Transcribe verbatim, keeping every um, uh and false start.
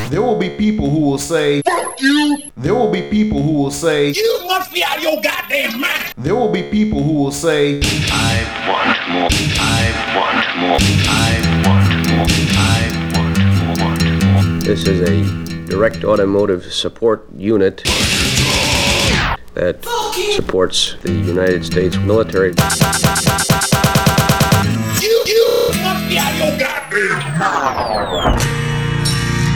There will be people who will say, fuck you. There will be people who will say, you must be out of your goddamn mind. There will be people who will say, I want more, I want more, I want more, I want more, want more. This is a direct automotive support unit that supports the United States military. You, you must be out of your goddamn mind.